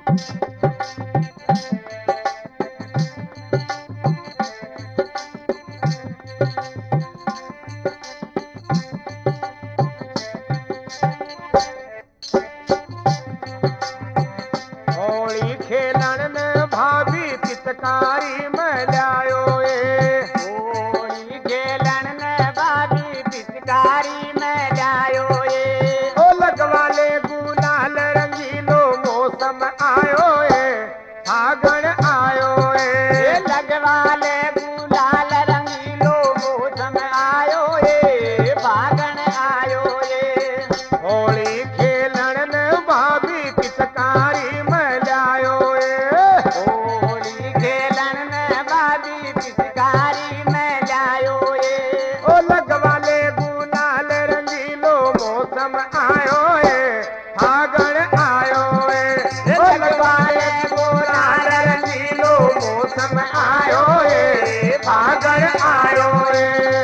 होली खेलन में भाभी पिचकारी में लायो ए। होली खेलन में भाभी पिचकारी में लायो ए। ओ लगवाले गुलाल रंगीलो मौसम आयो ए, फागण आयो ए। लगवाले गुलाल रंगीलो मौसम आयो ए, फागण आयो ए। होली खेलन में भाभी पिचकारी में लायो ए। होली खेलन में भाभी पिचकारी में लायो ए। ओ लगवाले गुलाल रंगीलो मौसम आयो ए, फागण आयो ए। ओ लगवाले गुलाल रंगीलो मौसम आयो ए, फागण आयो ए।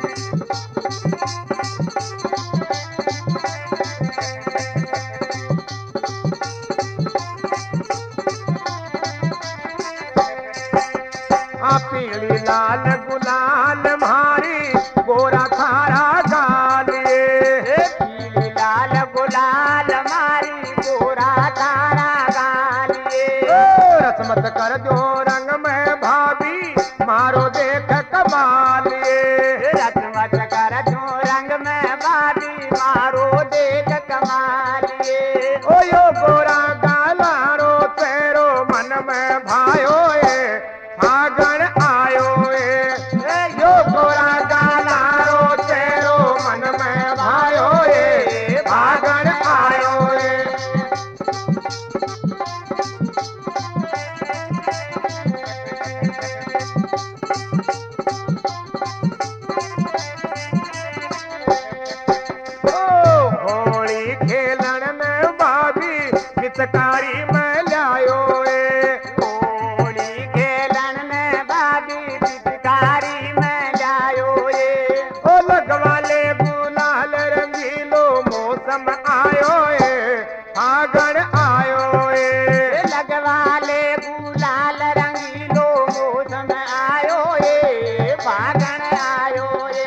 पीली लाल गुलाल मारी गोरा खारा गालिए। पीली लाल गुलाल मारी गोरा तारा गालिए। रसमत कर दो रंग में भाभी मारो देख कमालिए। रसमत कर दो रंग में भाभी मारो देख कमालिए। ओ यो गोरा गालारो तेरो मन में भायो ए, फागण आयो ए। यो गोरा गालारो तेरो मन में भायो ए, फागण आयो ए। होली खेलन में भाभी पिचकारी में लायो ए। होली खेलन में भाभी पिचकारी में लायो ए। ओ लगवाले गुलाल रंगीलो मौसम आयो ए, फागण आयो ए। लगवाले गुलाल रंगीलो मौसम आयो ए, फागण आयो ए।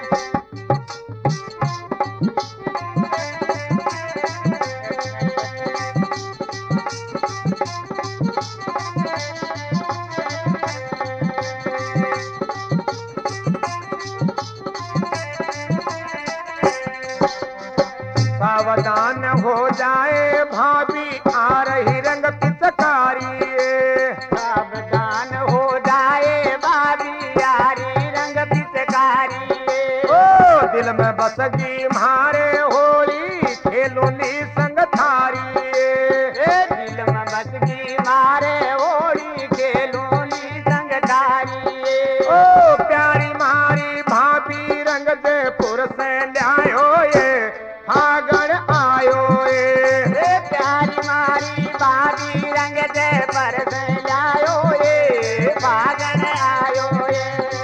सावधान हो जाए भाभी आ रही रंग पिचकारी ए। सावधान हो जाए भाभी यारी रंग पिचकारी ए। ओ दिल में बसगी मारे होली खेलोली संग थारी ए। दिल में बसगी मारे होली खेलोली संग धारी ए। ओ प्यारी मारी भाभी रंग जयपुर से लायो ए, फागण आयो ए। प्यारी मारी भाभी रंग दे पर से लायो ए, फागण आयो ए।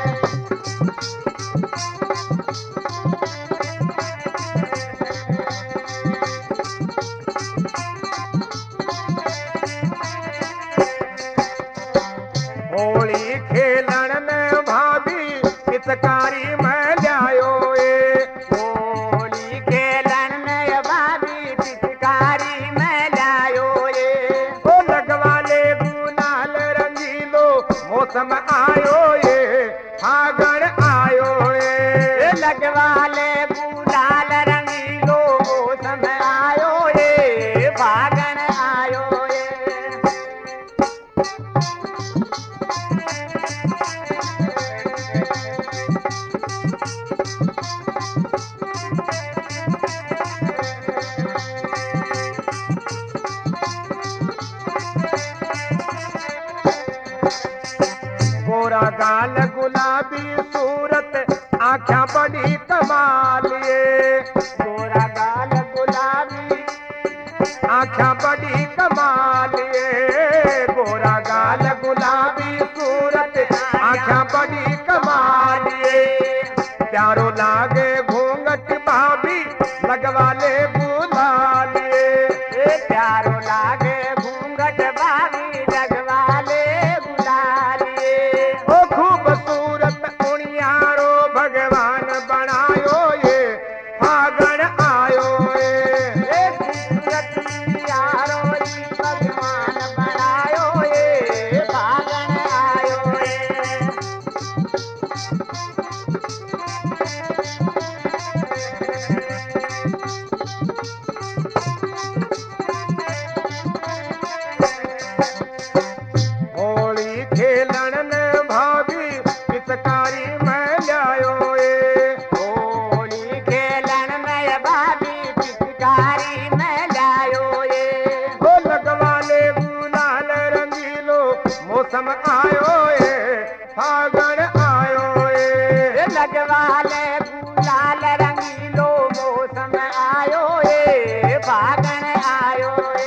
होली खेलन में भाभी पिचकारी में लायो ए। होली खेलन में भाभी पिचकारी में लायो ए। ओ लगवाले गुलाल रंगीलो मौसम आयो ए, फागण आयो ए। लगवाले गुलाल रंगीलो मौसम आयो ए, फागण आयो ए। गोरा गाल गुलाबी सूरत आँखें बड़ी कमालिए। गोरा गाल गुलाबी आँखें बड़ी कमालिए। गोरा गाल गुलाबी सूरत आँखें बड़ी कमालिए। प्यारो लागे घूंघट भाभी लगवाले बुलालिए। प्यारो लागे घूंघट आयो ए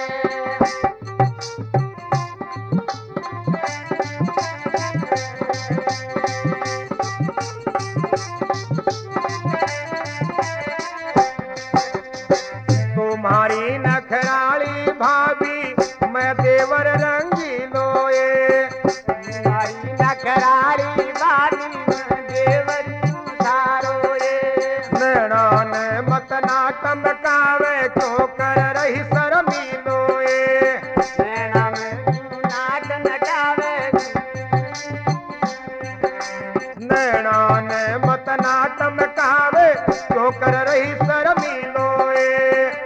तुम्हारी नखराली भाभी मैं देवर रंगीलो ये मारी नखराली बारी देवरी उधारो ए नैना ने मत नाटम कावे क्यों कर रही शर्मीलो ये नैना में नाट नटावे नैना ने मत नाटम कावे क्यों कर रही शर्मीलो ये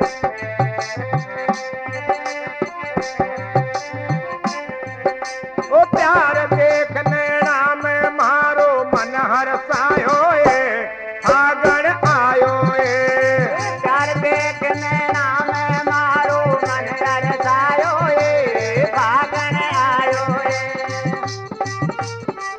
ओ प्यार देख नैना में मारो मन हरसायो ए फागण आयो ए प्यार देख नैना में मारो मन रसायो ए फागण आयो ए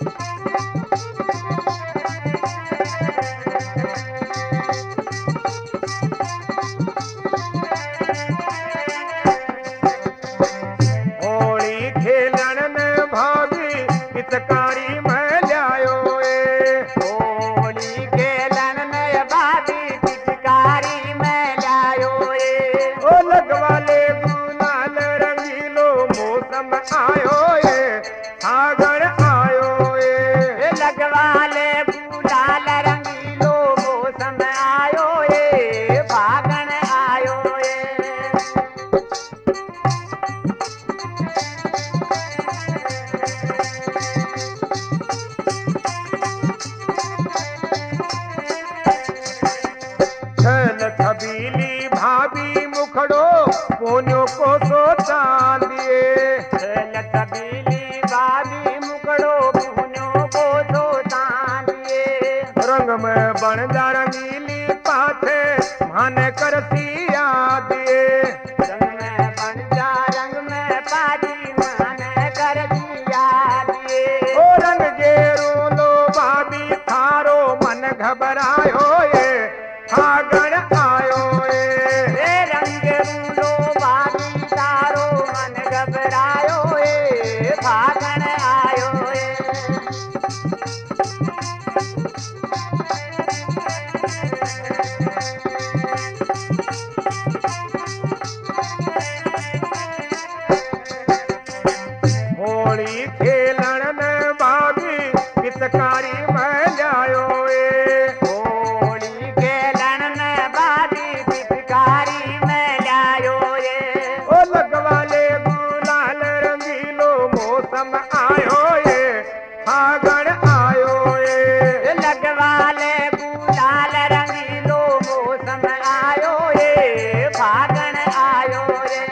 होली खेलन ने भाभी पिचकारी में लायो ए होली खेलन में बादी पिचकारी में लायो ए ओ लगवाले गुलाल रंगीलो मौसम आयो ए फागण आयो ए लगवाले गुलाल रंगीलो मौसम आयो ए फागण आयो ए छल छबीली भाभी मुखड़ो पोन्यो को सोचा लिए लटबीली बाबी मुकड़ो पुनो को तो तानिए रंग में बन जा रंगीली पाथे माने कर सिया दिए रंग में बन जा रंग में पाजी मन कर दिया दिए ओ रंग गेरो लो भाभी थारो मन घबरायो ये फागण आयो रे रंग रूलो बाबी तारो मन घबरायो ए फागण आयो ए होली खेलन ने भाभी पिचकारी में लायो ए होली खेलन में बादी पिचकारी में लायो ए ओ लगवाले गुलाल रंगीलो मौसम आयो ये फागण आयो ये लगवाले गुलाल रंगीलो मौसम आयो ए फागण आयो रे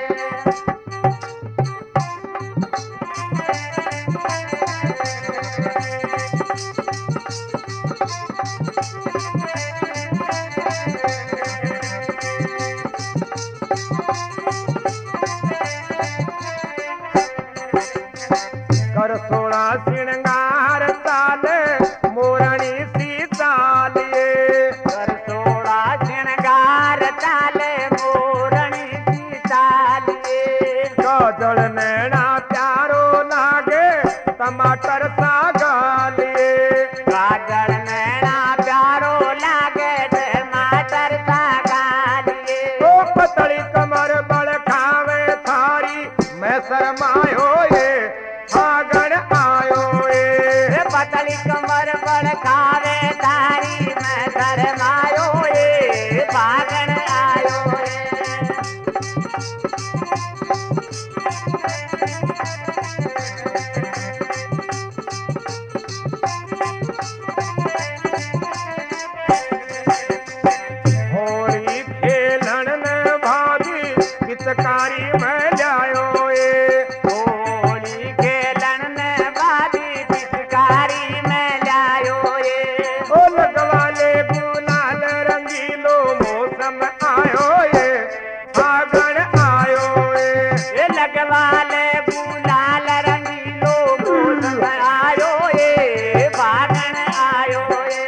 कर सोड़ा श्रृंगार ताले मोरणी सी तालिए कर सोड़ा श्रृंगार ताले मोरणी सी तालिए काजल नैना प्यारो लागे टमाटर सा गालिए काजल नैना प्यारो लागे टमाटर सा गालिए ओ पतली कमर बड़ खावे थारी मैं शरमायो ये फागण आयो ये पतली कमर बड़ खावे तारी मैं शरमायो ए फागण आयो ए होली खेलन ने भाभी पिचकारी में लायो ये होली खेलन में बादी पिचकारी में लायो ए ओ लगवाले गुलाल रंगीलो मौसम आयो ये फागण आयो ये लगवाले गुलाल रंगीलो मौसम आयो ए फागण आयो ए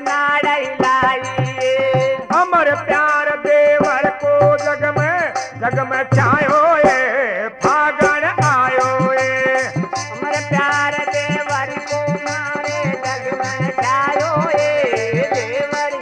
साड़ई लाई अमर प्यार देवर को जग में छायो ये फागण आयो ये हमर प्यार देवर को मारे जग में छायो ये देवर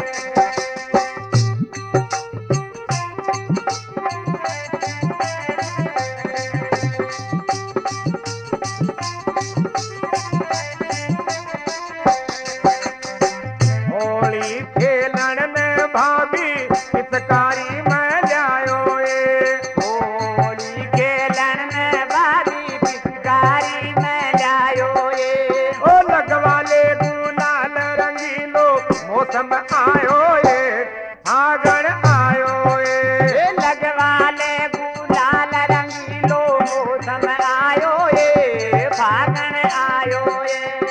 होली खेलन में भाभी पिचकारी में जायो ये होली खेलन में भाभी पिचकारी में जायो ये ओ लगवाले गुलाल रंगीलो मौसम आयो ये फागण आयो ये लगवाले गुलाल रंगीलो मौसम आयो ये फागण आयो ये